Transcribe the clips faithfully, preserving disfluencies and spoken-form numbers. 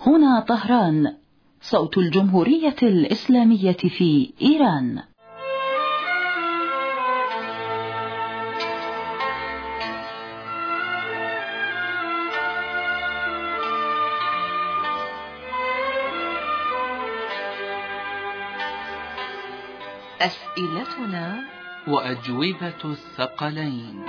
هنا طهران، صوت الجمهورية الإسلامية في إيران. أسئلتنا وأجوبة الثقلين.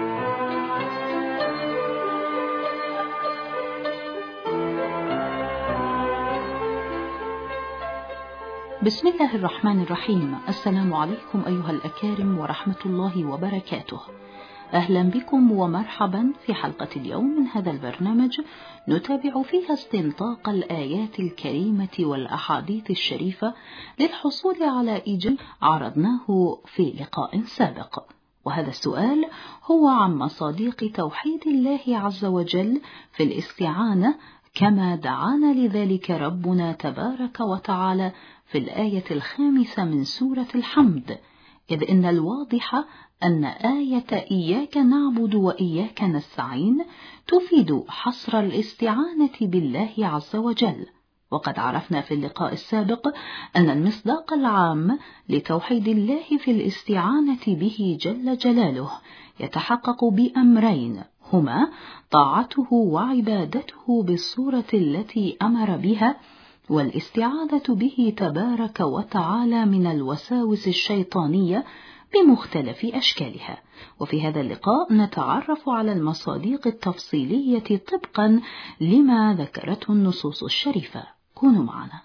بسم الله الرحمن الرحيم. السلام عليكم أيها الأكارم ورحمة الله وبركاته. أهلا بكم ومرحبا في حلقة اليوم من هذا البرنامج، نتابع فيها استنطاق الآيات الكريمة والأحاديث الشريفة للحصول على إجابة عرضناه في لقاء سابق. وهذا السؤال هو عن مصادق توحيد الله عز وجل في الاستعانة، كما دعانا لذلك ربنا تبارك وتعالى في الآية الخامسة من سورة الحمد، إذ إن الواضح أن آية إياك نعبد وإياك نستعين تفيد حصر الاستعانة بالله عز وجل. وقد عرفنا في اللقاء السابق أن المصداق العام لتوحيد الله في الاستعانة به جل جلاله يتحقق بأمرين، هما طاعته وعبادته بالصورة التي أمر بها، والاستعاذة به تبارك وتعالى من الوساوس الشيطانية بمختلف أشكالها. وفي هذا اللقاء نتعرف على المصادق التفصيلية طبقا لما ذكرته النصوص الشريفة. كونوا معنا.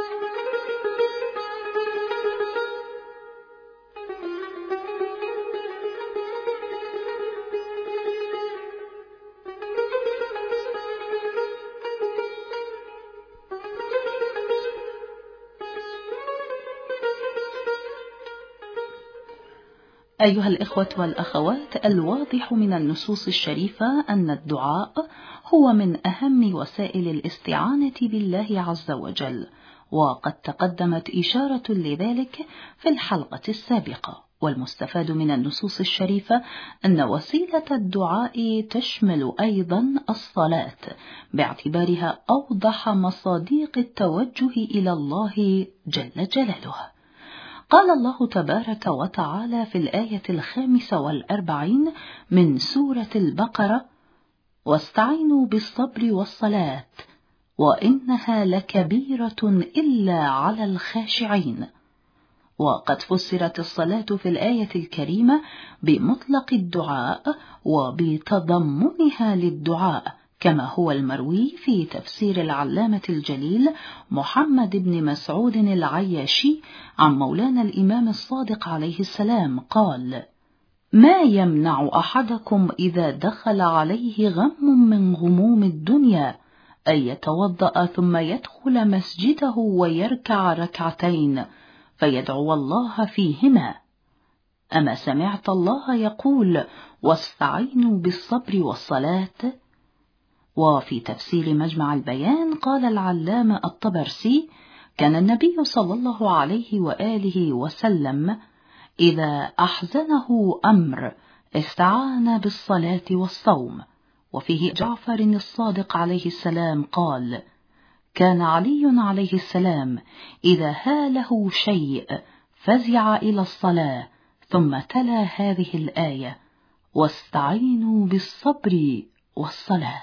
أيها الإخوة والأخوات، الواضح من النصوص الشريفة أن الدعاء هو من أهم وسائل الاستعانة بالله عز وجل، وقد تقدمت إشارة لذلك في الحلقة السابقة. والمستفاد من النصوص الشريفة أن وسيلة الدعاء تشمل أيضا الصلاة، باعتبارها أوضح مصادق التوجه إلى الله جل جلاله. قال الله تبارك وتعالى في الآية الخامسة والأربعين من سورة البقرة: واستعينوا بالصبر والصلاة وإنها لكبيرة إلا على الخاشعين. وقد فسرت الصلاة في الآية الكريمة بمطلق الدعاء وبتضمنها للدعاء، كما هو المروي في تفسير العلامة الجليل محمد بن مسعود العياشي عن مولانا الإمام الصادق عليه السلام قال: ما يمنع أحدكم إذا دخل عليه غم من غموم الدنيا أن يتوضأ ثم يدخل مسجده ويركع ركعتين فيدعو الله فيهما؟ أما سمعت الله يقول: واستعينوا بالصبر والصلاة؟ وفي تفسير مجمع البيان قال العلامة الطبرسي: كان النبي صلى الله عليه وآله وسلم إذا أحزنه أمر استعان بالصلاة والصوم. وفيه جعفر الصادق عليه السلام قال: كان علي عليه السلام إذا هاله شيء فزع إلى الصلاة ثم تلا هذه الآية: واستعينوا بالصبر والصلاة.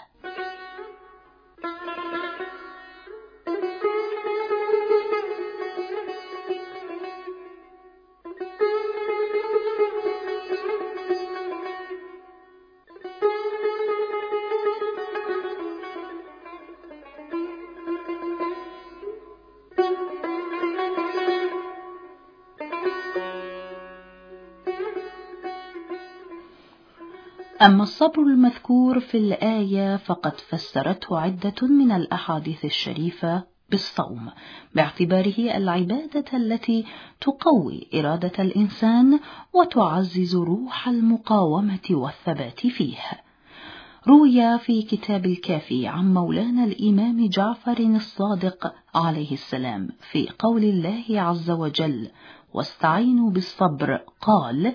أما الصبر المذكور في الآية فقد فسرته عدة من الأحاديث الشريفة بالصوم، باعتباره العبادة التي تقوي إرادة الإنسان وتعزز روح المقاومة والثبات فيه. روي في كتاب الكافي عن مولانا الإمام جعفر الصادق عليه السلام في قول الله عز وجل: واستعينوا بالصبر، قال: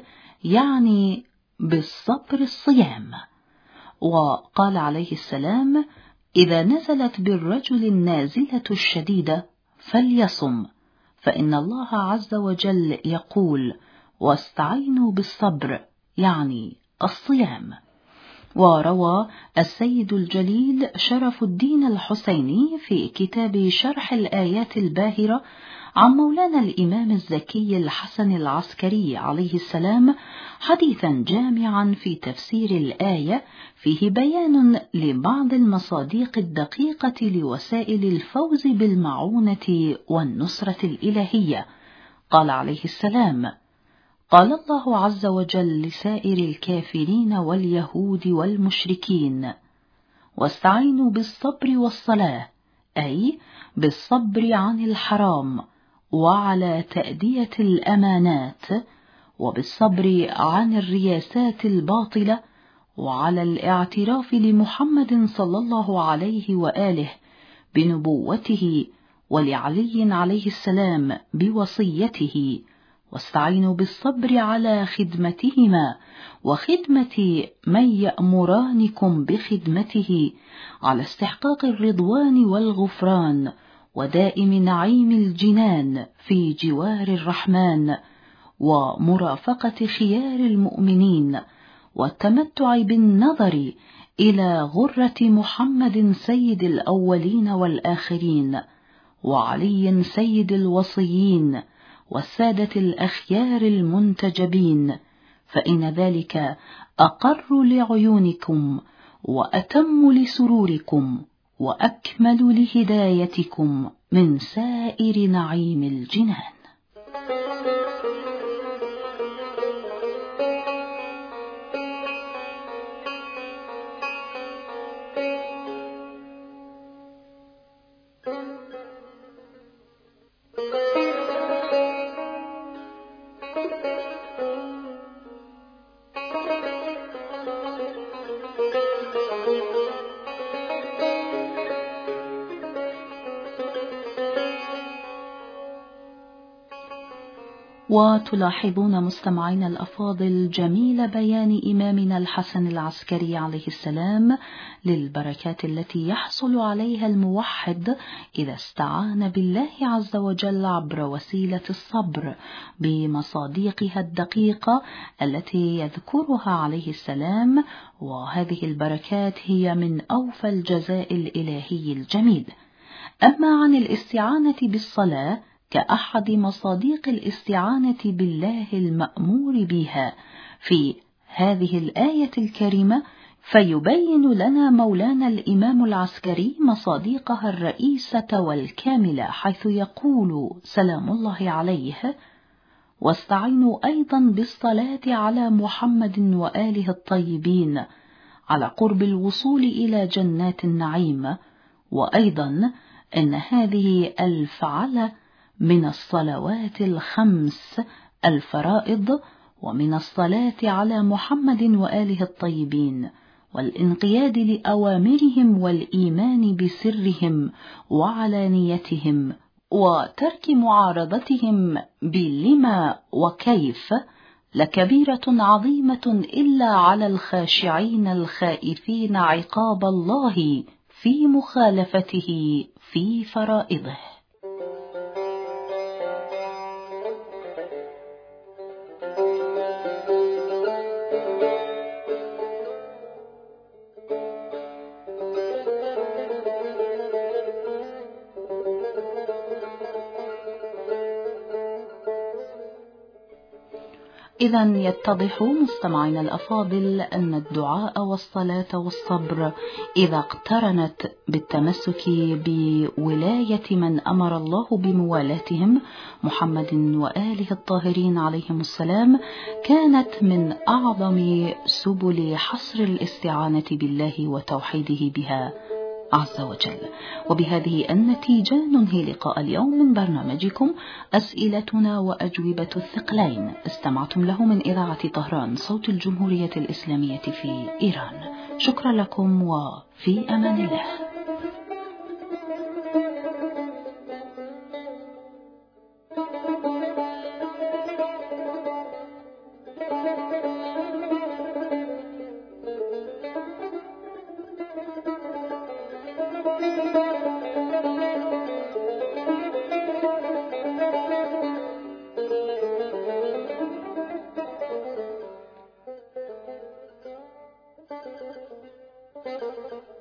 يعني بالصبر الصيام. وقال عليه السلام: إذا نزلت بالرجل النازلة الشديدة فليصم، فإن الله عز وجل يقول: واستعينوا بالصبر، يعني الصيام. وروى السيد الجليل شرف الدين الحسيني في كتاب شرح الآيات الباهرة عن مولانا الإمام الزكي الحسن العسكري عليه السلام حديثا جامعا في تفسير الآية فيه بيان لبعض المصادق الدقيقة لوسائل الفوز بالمعونة والنصرة الإلهية. قال عليه السلام: قال الله عز وجل لسائر الكافرين واليهود والمشركين: واستعينوا بالصبر والصلاة، أي بالصبر عن الحرام وعلى تأدية الأمانات، وبالصبر عن الرياسات الباطلة، وعلى الاعتراف لمحمد صلى الله عليه وآله بنبوته، ولعلي عليه السلام بوصيته. واستعينوا بالصبر على خدمتهما وخدمة من يأمرانكم بخدمته، على استحقاق الرضوان والغفران ودائم نعيم الجنان في جوار الرحمن، ومرافقة خيار المؤمنين، والتمتع بالنظر إلى غرة محمد سيد الأولين والآخرين، وعلي سيد الوصيين، والسادة الأخيار المنتجبين، فإن ذلك أقر لعيونكم وأتم لسروركم وأكمل لهدايتكم من سائر نعيم الجنان. وتلاحظون مستمعين الأفاضل جميل بيان إمامنا الحسن العسكري عليه السلام للبركات التي يحصل عليها الموحد إذا استعان بالله عز وجل عبر وسيلة الصبر بمصادقها الدقيقة التي يذكرها عليه السلام، وهذه البركات هي من أوفى الجزاء الإلهي الجميل. أما عن الاستعانة بالصلاة كأحد مصادق الاستعانة بالله المأمور بها في هذه الآية الكريمة، فيبين لنا مولانا الإمام العسكري مصادقها الرئيسة والكاملة، حيث يقول سلام الله عليه: واستعينوا أيضا بالصلاة على محمد وآله الطيبين على قرب الوصول إلى جنات النعيم. وأيضا إن هذه الفعلة من الصلوات الخمس الفرائض، ومن الصلاة على محمد وآله الطيبين، والانقياد لأوامرهم والإيمان بسرهم وعلانيتهم، وترك معارضتهم بلما وكيف، لكبيرة عظيمة إلا على الخاشعين الخائفين عقاب الله في مخالفته في فرائضه. إذن يتضح مستمعين الأفاضل أن الدعاء والصلاة والصبر إذا اقترنت بالتمسك بولاية من أمر الله بموالاتهم محمد وآله الطاهرين عليهم السلام، كانت من أعظم سبل حصر الاستعانة بالله وتوحيده بها عز وجل. وبهذه النتيجة ننهي لقاء اليوم من برنامجكم أسئلتنا وأجوبة الثقلين، استمعتم له من إذاعة طهران صوت الجمهورية الإسلامية في إيران. شكرا لكم وفي أمان الله. Thank you.